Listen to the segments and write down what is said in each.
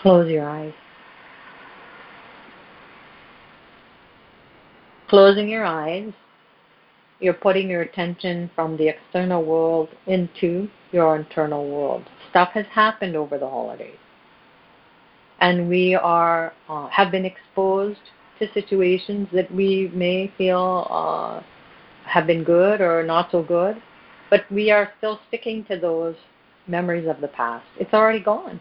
Close your eyes. Closing your eyes, you're putting your attention from the external world into your internal world. Stuff has happened over the holidays, and we are have been exposed to situations that we may feel have been good or not so good, but we are still sticking to those memories of the past. It's already gone.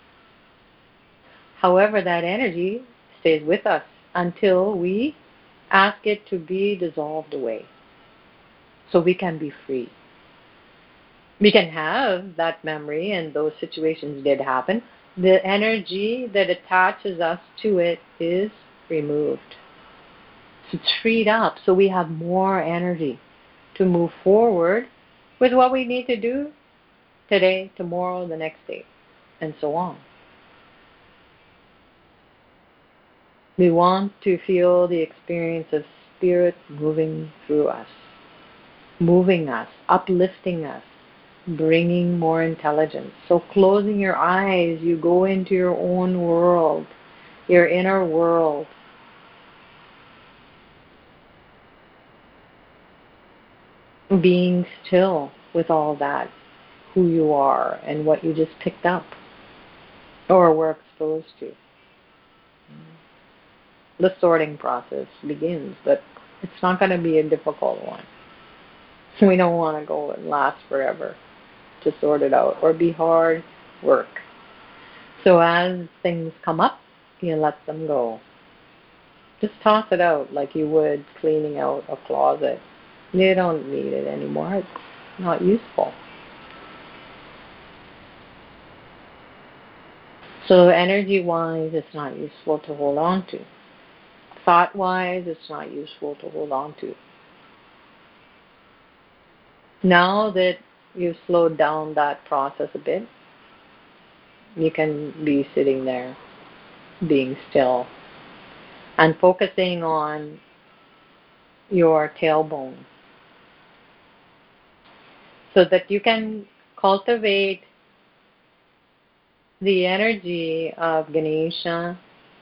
However, that energy stays with us until we ask it to be dissolved away so we can be free. We can have that memory and those situations did happen. The energy that attaches us to it is removed. So it's freed up so we have more energy to move forward with what we need to do today, tomorrow, the next day, and so on. We want to feel the experience of spirit moving through us, moving us, uplifting us, bringing more intelligence. So closing your eyes, you go into your own world, your inner world. Being still with all that, who you are and what you just picked up or were exposed to. The sorting process begins, but it's not going to be a difficult one. We don't want to go and last forever to sort it out or be hard work. So as things come up, you let them go. Just toss it out like you would cleaning out a closet. You don't need it anymore. It's not useful. So energy-wise, it's not useful to hold on to. Thought-wise, it's not useful to hold on to. Now that you've slowed down that process a bit, you can be sitting there, being still, and focusing on your tailbone so that you can cultivate the energy of Ganesha,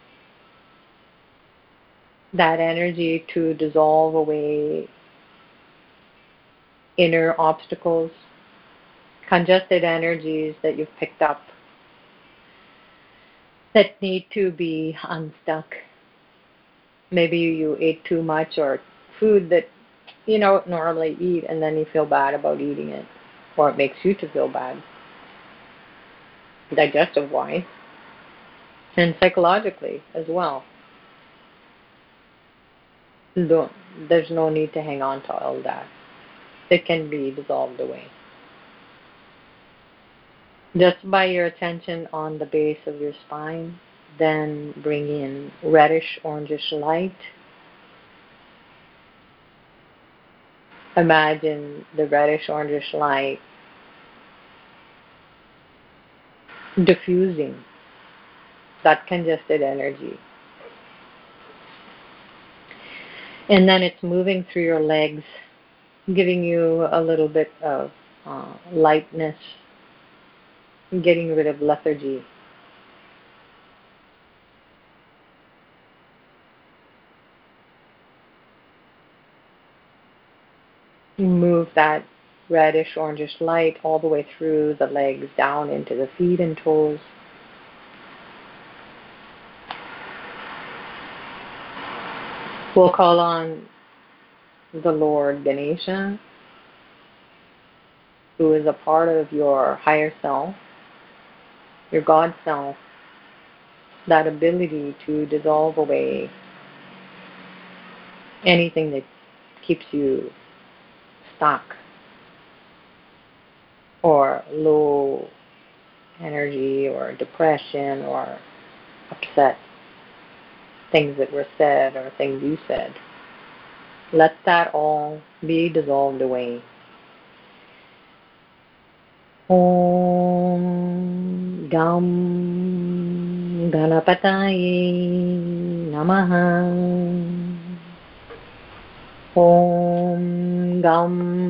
that energy to dissolve away inner obstacles, congested energies that you've picked up that need to be unstuck. Maybe you ate too much or food that you don't normally eat and then you feel bad about eating it, or it makes you to feel bad, digestive-wise, and psychologically as well. There's no need to hang on to all that. It can be dissolved away. Just by your attention on the base of your spine, then bring in reddish orangish light. Imagine the reddish orangish light diffusing that congested energy. And then it's moving through your legs, giving you a little bit of lightness, getting rid of lethargy. Move that reddish orangish light all the way through the legs, down into the feet and toes. We'll call on the Lord Ganesha, who is a part of your higher self, your God self, that ability to dissolve away anything that keeps you stuck or low energy or depression or upset, things that were said or things you said. Let that all be dissolved away. Om Gam Ganapataye Namaha. Om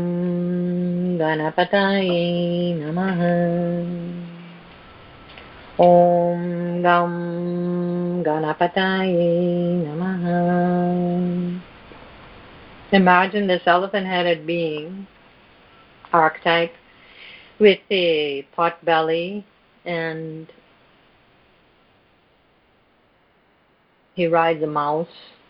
Gam Ganapataye Namaha. Om Gam Ganapataye Namaha. Imagine this elephant-headed being, archetype, with a pot belly, and he rides a mouse.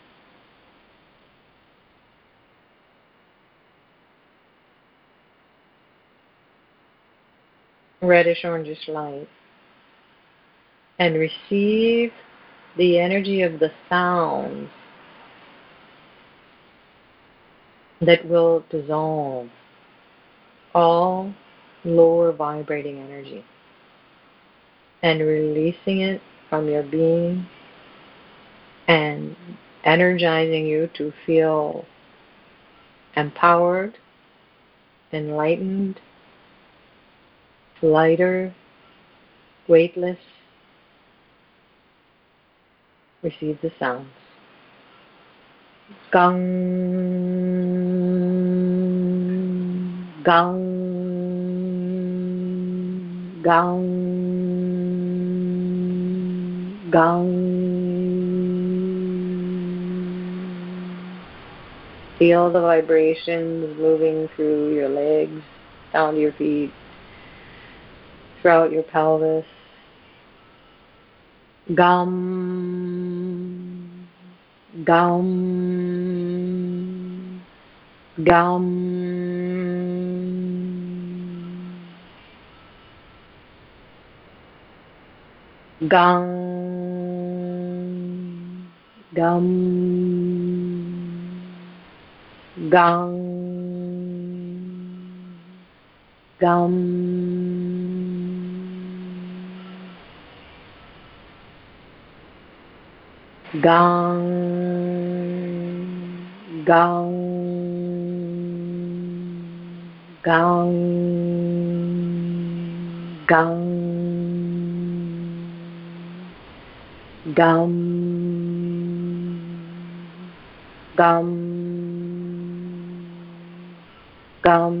Reddish orangish light, and receive the energy of the sounds that will dissolve all lower vibrating energy and releasing it from your being and energizing you to feel empowered, enlightened, lighter, weightless. Receive the sounds. Gong, gong, gong, gong. Feel the vibrations moving through your legs, down to your feet, throughout your pelvis. Gum, gum, gum, gum, gum, gum, gum. Gong, gong, gong, gong, gum, gum, gum,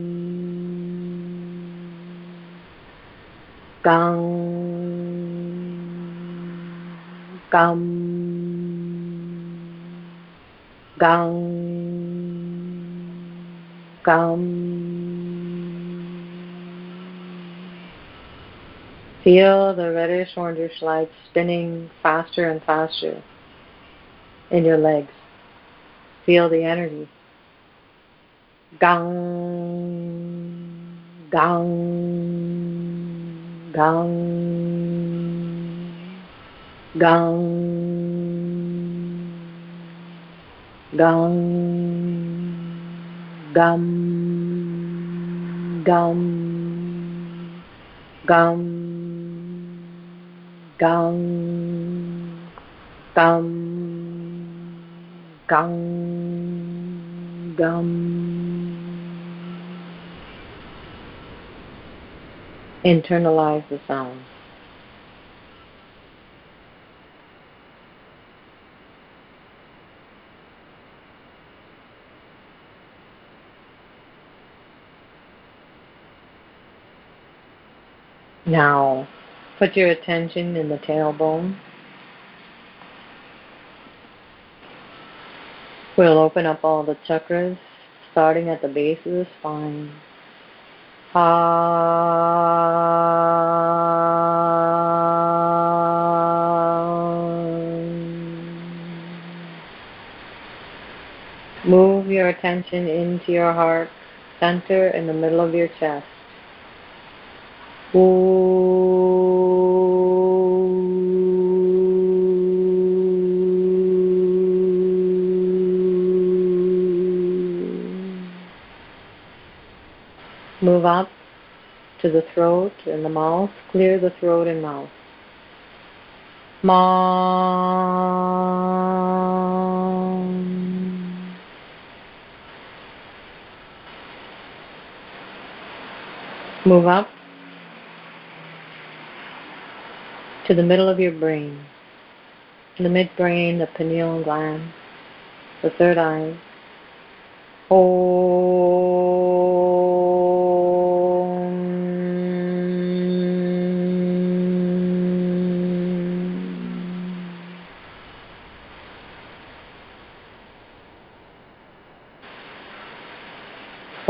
gong, gum, gum, gum. Feel the reddish orangish light spinning faster and faster in your legs. Feel the energy. Gong, gong, gong, gong, gong, gum, gum, gum, gum, gum, gum, gum. Internalize the sound. Now, put your attention in the tailbone. We'll open up all the chakras, starting at the base of the spine. Move your attention into your heart center in the middle of your chest. Move up to the throat and the mouth. Clear the throat and mouth. Mom. Move up to the middle of your brain. In the midbrain, the pineal gland, the third eye. Om.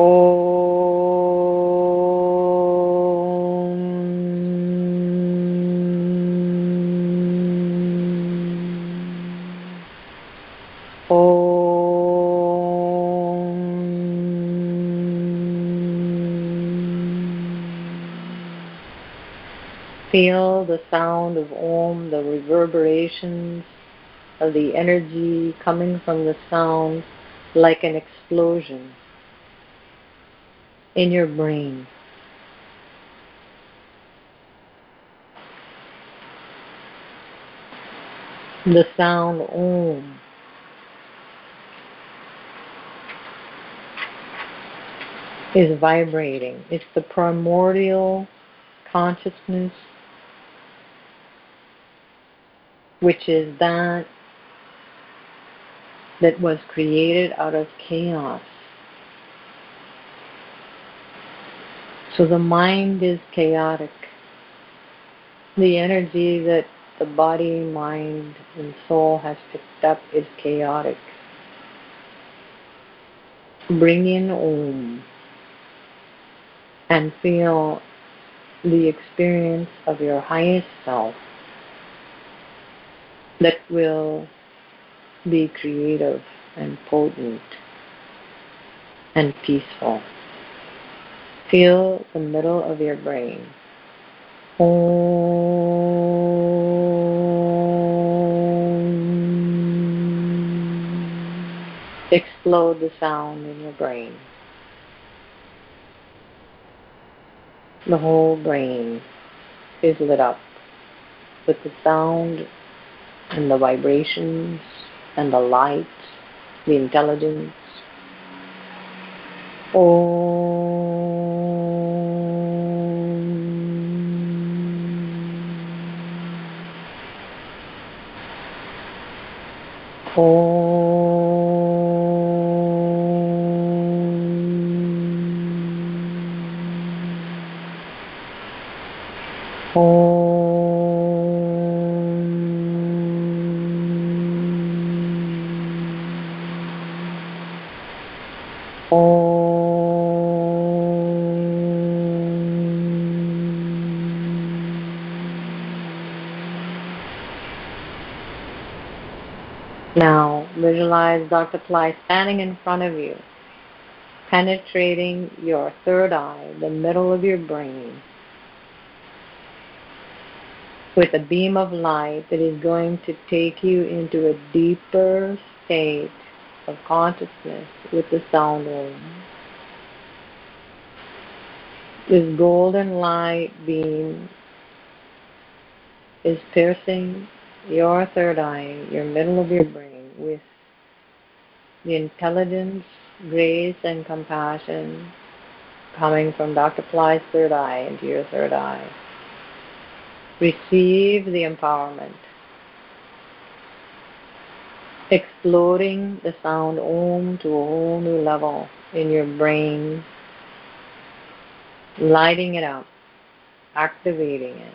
Feel the sound of Om, the reverberations of the energy coming from the sound like an explosion in your brain. The sound Om is vibrating. It's the primordial consciousness, which is that was created out of chaos. So the mind is chaotic. The energy that the body, mind, and soul has picked up is chaotic. Bring in Om and feel the experience of your highest self that will be creative and potent and peaceful. Feel the middle of your brain. Om. Explode the sound in your brain. The whole brain is lit up with the sound and the vibrations and the light, the intelligence. Now, visualize Dr. Ply standing in front of you, penetrating your third eye, the middle of your brain, with a beam of light that is going to take you into a deeper state of consciousness with the sound Om. This golden light beam is piercing your third eye, your middle of your brain, with the intelligence, grace, and compassion coming from Dr. Ply's third eye into your third eye. Receive the empowerment. Exploding the sound Om to a whole new level in your brain, lighting it up, activating it.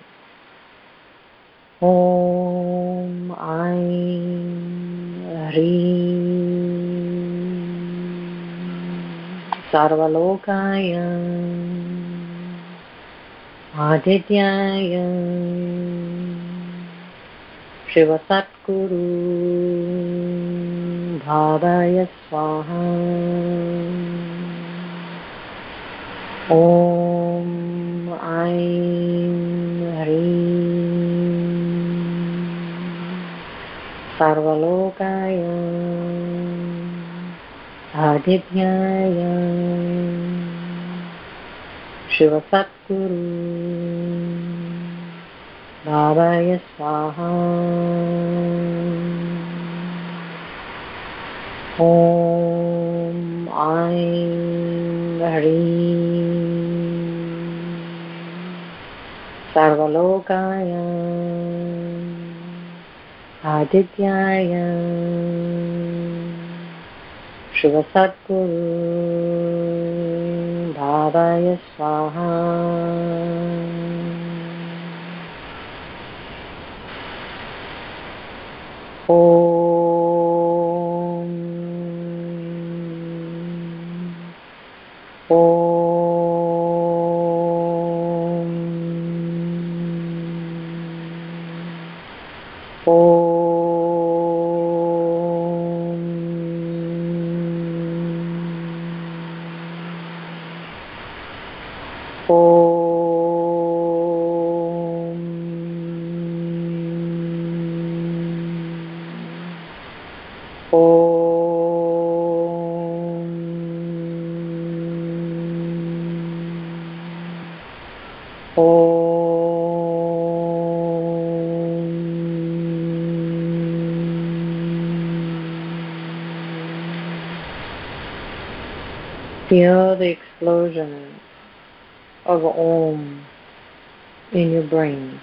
Om Aim Hrim Sarvalokaya Adityaya Shiva Satkuru Bhavaya Swaha. Om Aim Hrim Sarvalokaya Adityaya Shiva Satkuru Bhavaya Swaha. Om Aim Hrim Sarvalokaya Adityaya Shiva Satkuru Bhavaya Swaha. Om Feel the explosion of Om in your brain.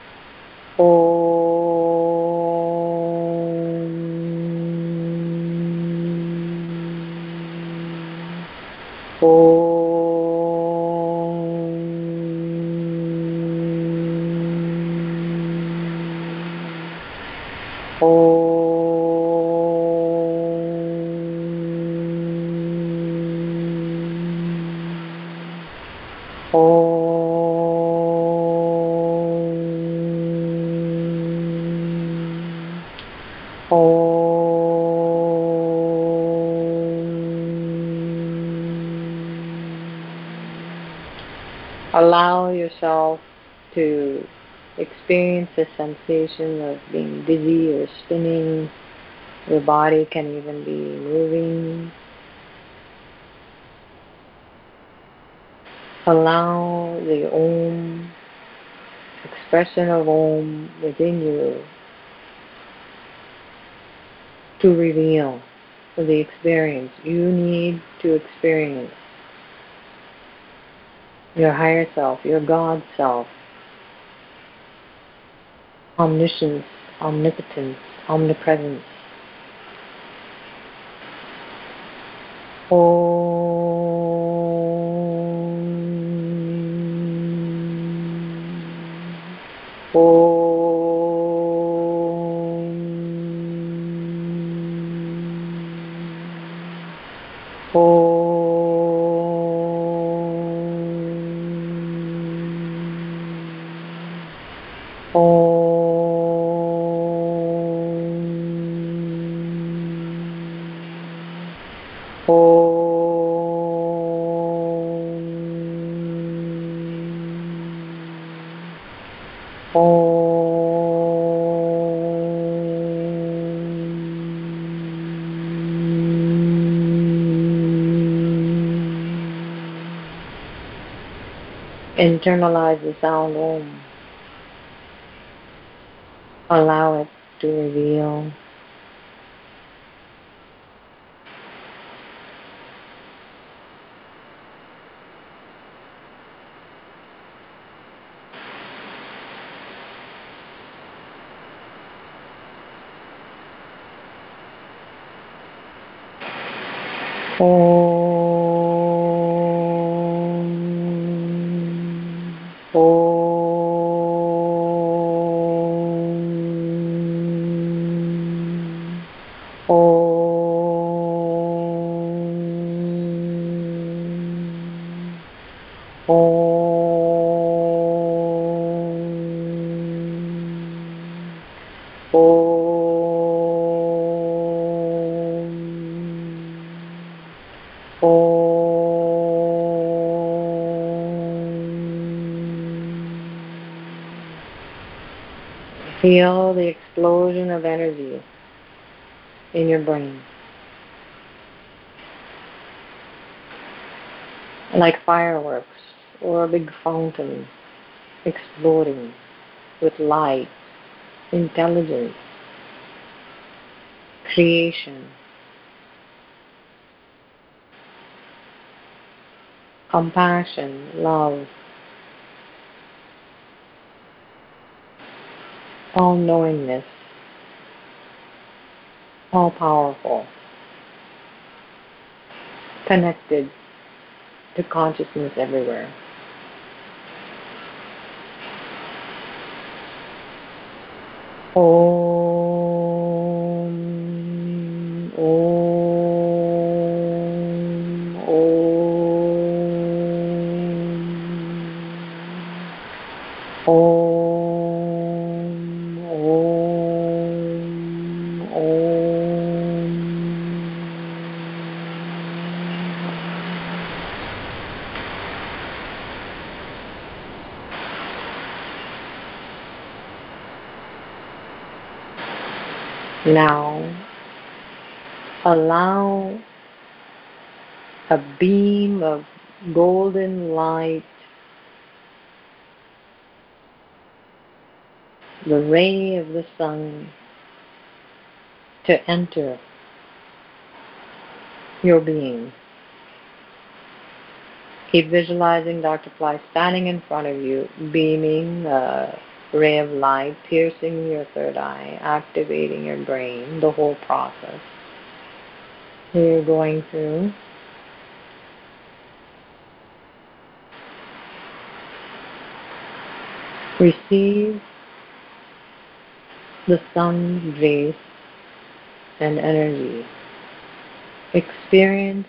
Allow yourself to experience the sensation of being dizzy or spinning. Your body can even be moving. Allow the Om, expression of Om within you to reveal the experience you need to experience. Your higher self, your God self, omniscience, omnipotence, omnipresence. Internalize the sound Om. Allow it to reveal. Feel the explosion of energy in your brain. Like fireworks or a big fountain exploding with light, intelligence, creation, compassion, love, all-knowingness, all-powerful, connected to consciousness everywhere. Om, Om, Om, Om, Om. Now, allow a beam of golden light, the ray of the sun, to enter your being. Keep visualizing Dr. Fly standing in front of you, beaming a ray of light, piercing your third eye, activating your brain, the whole process you're going through. Receive the sun's rays and energy. Experience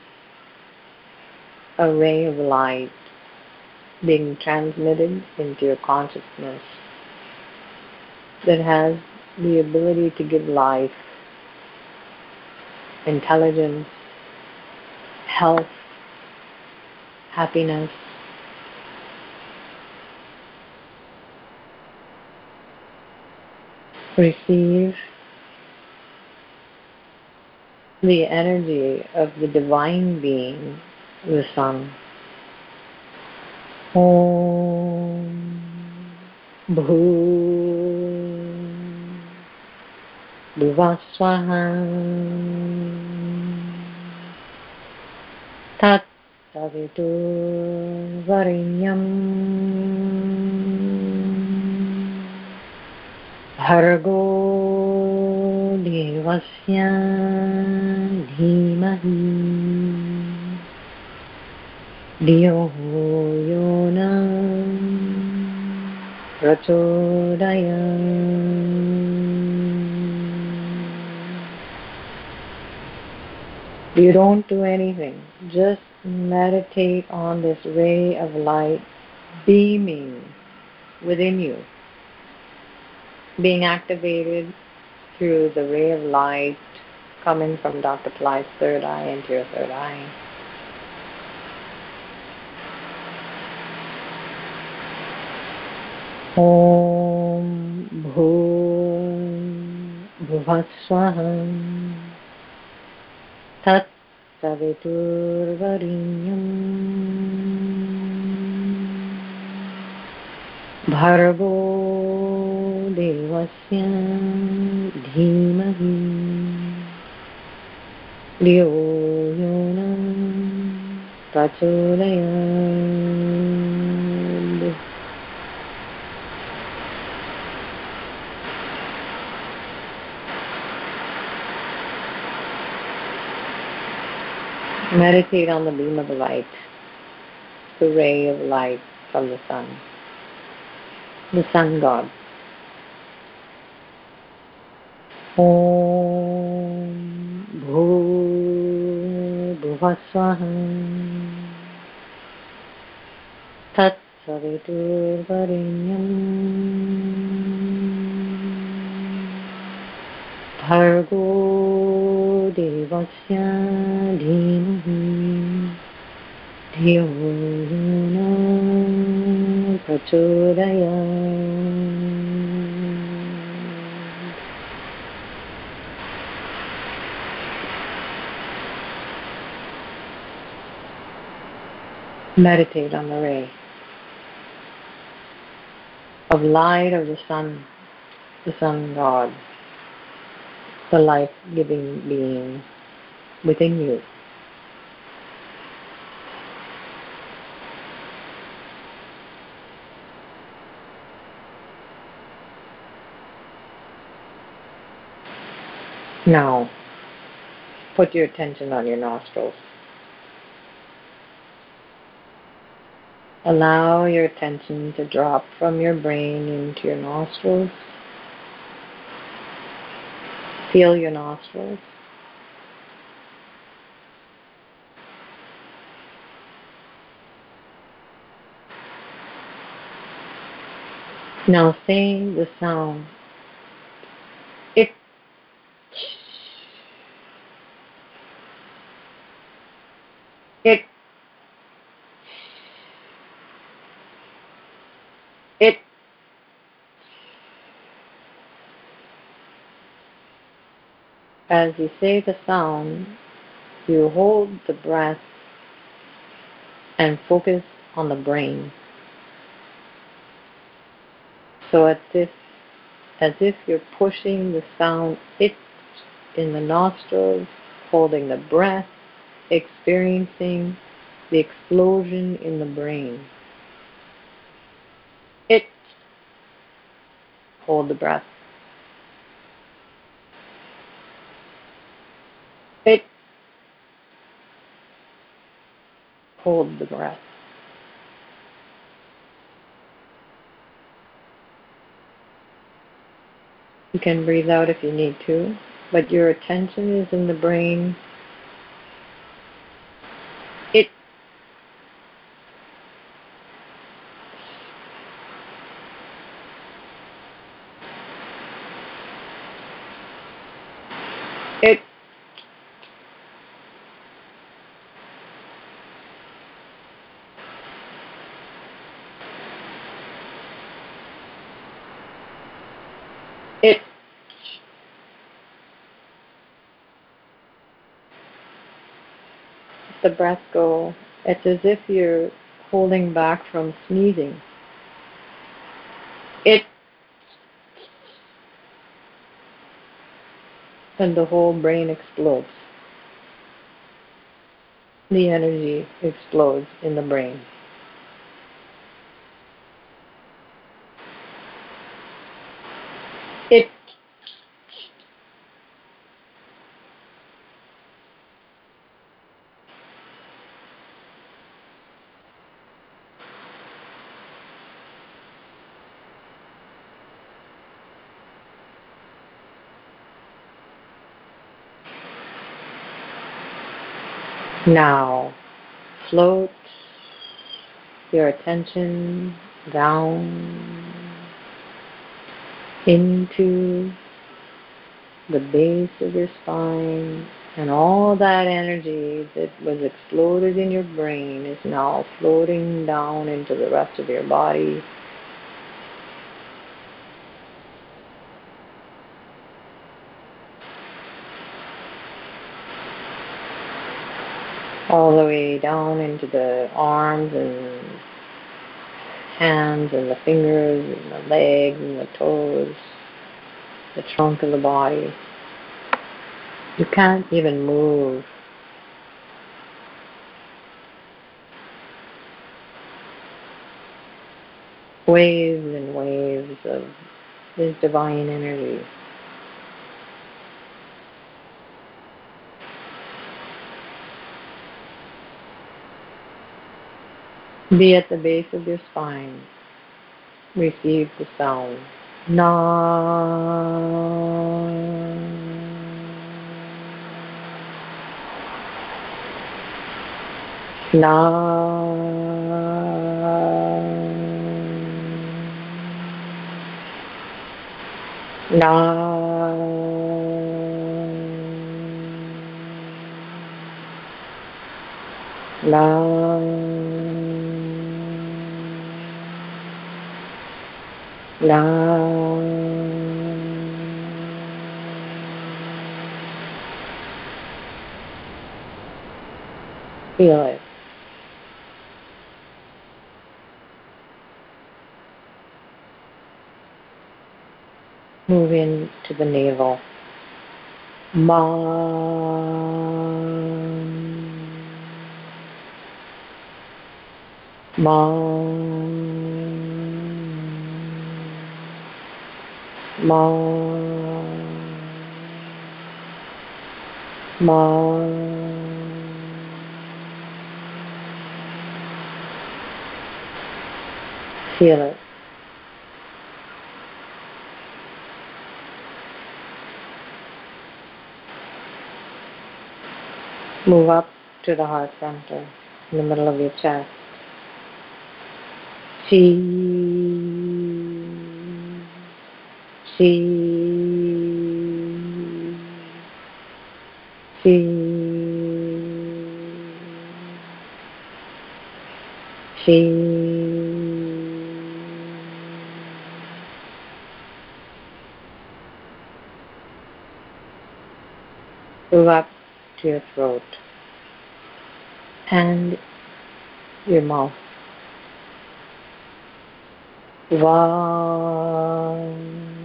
a ray of light being transmitted into your consciousness that has the ability to give life, intelligence, health, happiness. Receive the energy of the divine being, the sun. Om Bhuvaswaha Tat Saviturvarenyam Bhargo Devasya Dhimahi Dhiyo Yona Prachodayam. You don't do anything. Just meditate on this ray of light beaming within you, being activated through the ray of light coming from Dr. Fly's third eye into your third eye. Om Bhuvaswaha Tat Saviturvarenyam Bhargo Devasya Dhimahi Dhiyo Yona Prachodayam. Meditate on the beam of light, the ray of light from the sun god. Om Bhuvaswaha Tat Saviturvarenyam Bhargo Devasya Dhimahi Dhiyo Yona Prachodayam. Meditate on the ray of light of the sun god, the life-giving being within you. Now, put your attention on your nostrils. Allow your attention to drop from your brain into your nostrils. Feel your nostrils. Now say the sound. It. It. It. as you say the sound, you hold the breath and focus on the brain. So as if you're pushing the sound it in the nostrils, holding the breath, experiencing the explosion in the brain. It, hold the breath. It, hold the breath. You can breathe out if you need to, but your attention is in the brain. It, it, it. The breath go. It's as if you're holding back from sneezing. It, and the whole brain explodes. The energy explodes in the brain. It, now float your attention down into the base of your spine, and all that energy that was exploded in your brain is now floating down into the rest of your body. All the way down into the arms and hands and the fingers and the legs and the toes, the trunk of the body. You can't even move. Waves and waves of this divine energy. Be at the base of your spine. Receive the sound. Na. Na. Na. Na. Feel it. Move into the navel. Ma. Ma. Ma. Ma. Feel it. Move up to the heart center in the middle of your chest. Chi. Chi. Chi. Chi. Move up to your throat and your mouth. Svam,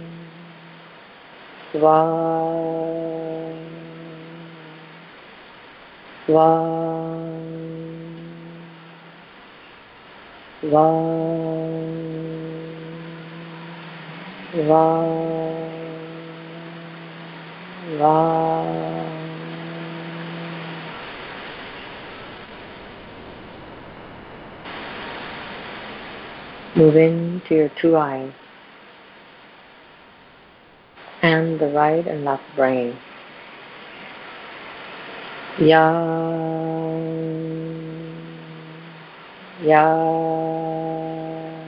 svam, svam, svam, svam, svam. Move into your two eyes and the right and left brain. Yang, yang,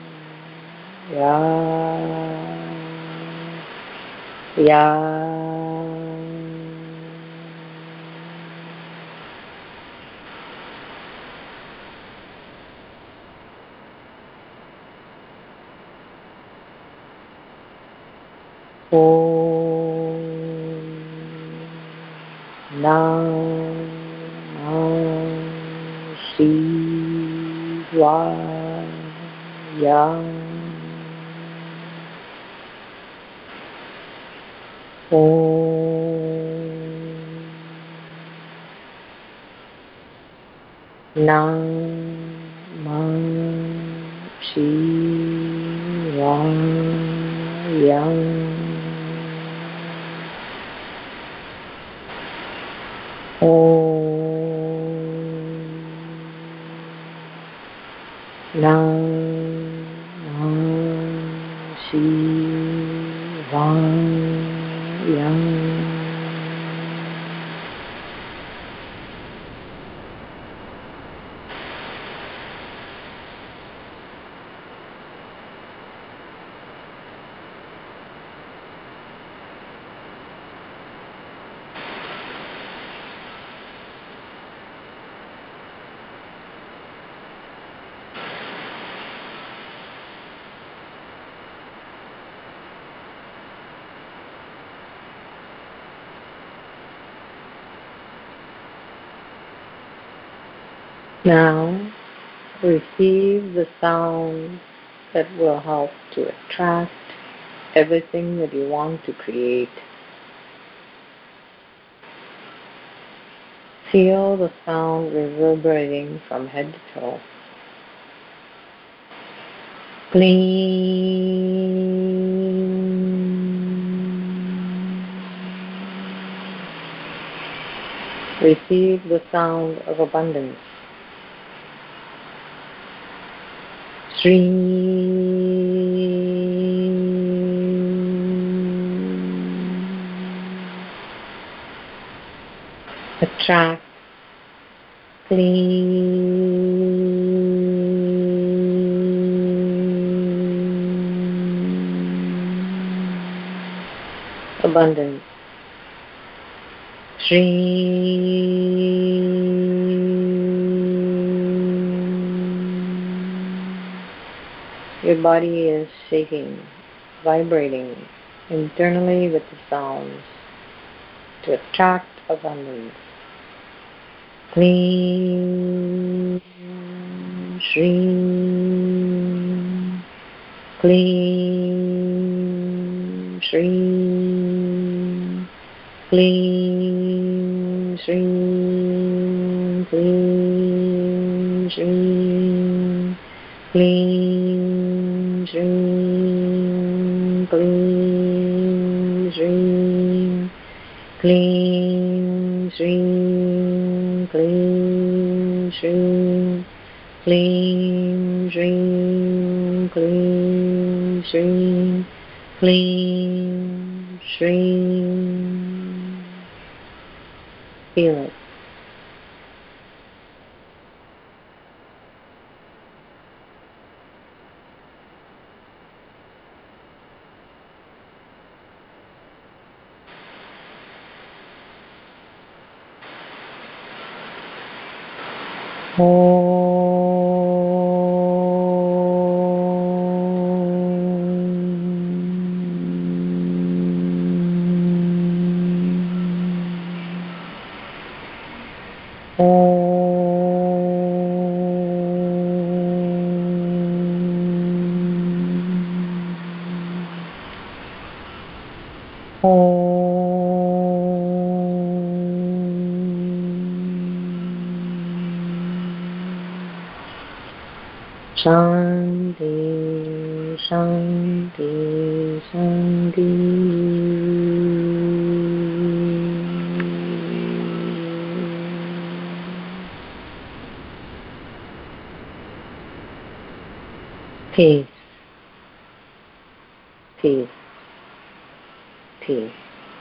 yang, yang. Om Namah Shivaya. Om Namah Shivaya. Namah Shivaya. Now, receive the sound that will help to attract everything that you want to create. Feel the sound reverberating from head to toe. Gleam. Receive the sound of abundance. Stream. Attract. Clean. Abundance. Your body is shaking, vibrating internally with the sounds to attract abundance. Clean, shrim, clean, shrim, clean, shrim, clean, shrim, clean, shrim, clean, shrim, clean, shrim, clean, shrim, clean, shrim, clean, shrim, clean, shrim. Feel it. Shanti, Shanti, Shanti. Peace, peace, peace.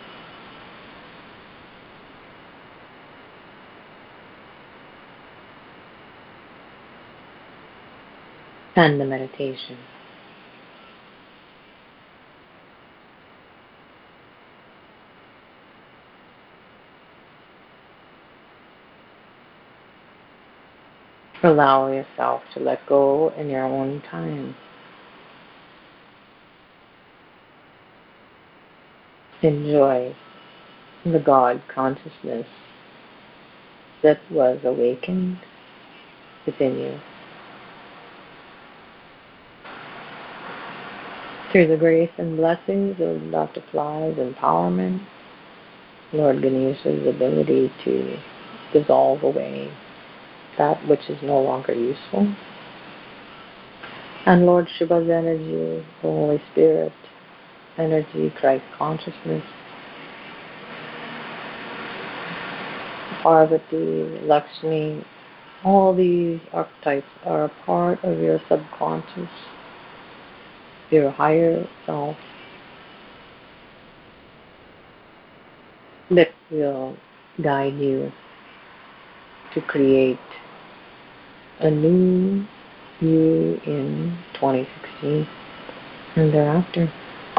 And the meditation. Allow yourself to let go in your own time. Enjoy the God consciousness that was awakened within you. Through the grace and blessings of Dr. Fly's empowerment, Lord Ganesha's ability to dissolve away that which is no longer useful, and Lord Shiva's energy, the Holy Spirit energy, Christ consciousness, Parvati, Lakshmi, all these archetypes are a part of your subconscious, your higher self, that will guide you to create a new you in 2016 and thereafter.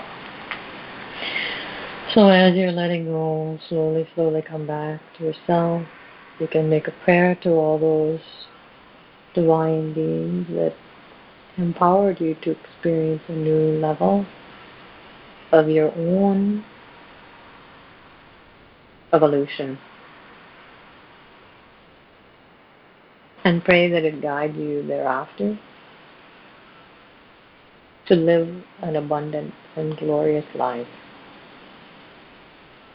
So as you're letting go, slowly, slowly come back to yourself. You can make a prayer to all those divine beings that empowered you to experience a new level of your own evolution. And pray that it guide you thereafter to live an abundant and glorious life.